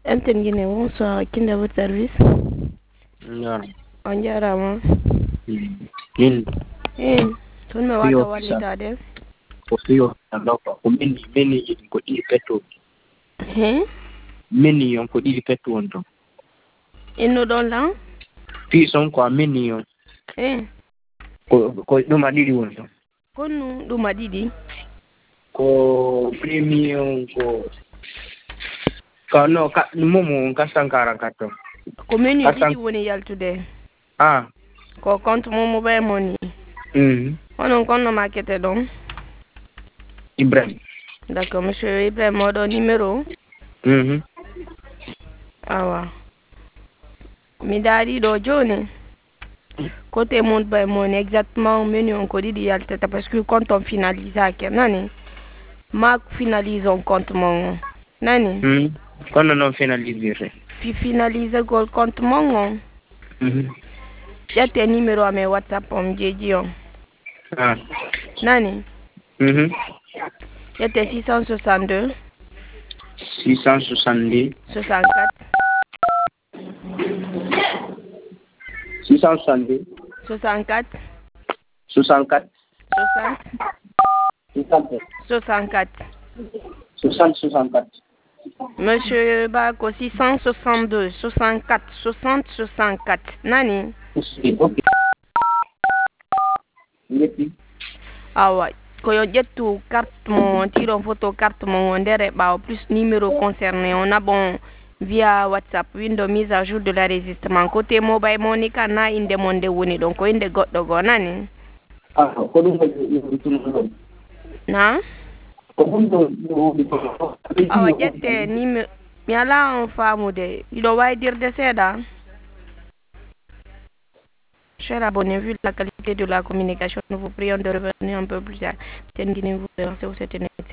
Enten Guinée, bonsoir. Qui est votre service? On jarama. Min Tun me wata wallita de. ko fiyo andoko ko mini ko ɗiɗi petto mini on ko ɗiɗi petto on ton Inno ɗon lan? fi son ko a mini on ko ɗum a ɗiɗi won ton Konnu ɗum a ɗiɗi ko premier on ko no momo on 444 ton ko menu ɗiɗi woni yaltude ko compte mo mobile money onon konno makete ɗon Ibrahim. D'accord, monsieur Ibrahim, mon numéro. Awa. Mi dari do joni. Côté mon bay mon exactement menu on ko di yaltata parce que quand on finalise ak nani. Ma finalise on compte mon nani. Quand on finalise. Fi finalise gol compte mon. Yate numéro à mes WhatsApp on jeji on. Nani. C'était 662 662 64 662 64 64 60 64 64 Monsieur Bako 662 64 60 64 Nani? Ah ouais. Quand on jette tout carte mon tire en photo carte mon ndere ba plus numéro concerné on a bon via WhatsApp window mise à jour de la résistement côté mobile money kana inde monde woni donc ko inde goddo go nani ko dum na ko dum awa jette numéro mi ala on famude ido waydirde seda. Chers abonnés, vu la qualité de la communication, nous vous prions de revenir un peu plus tard. Vous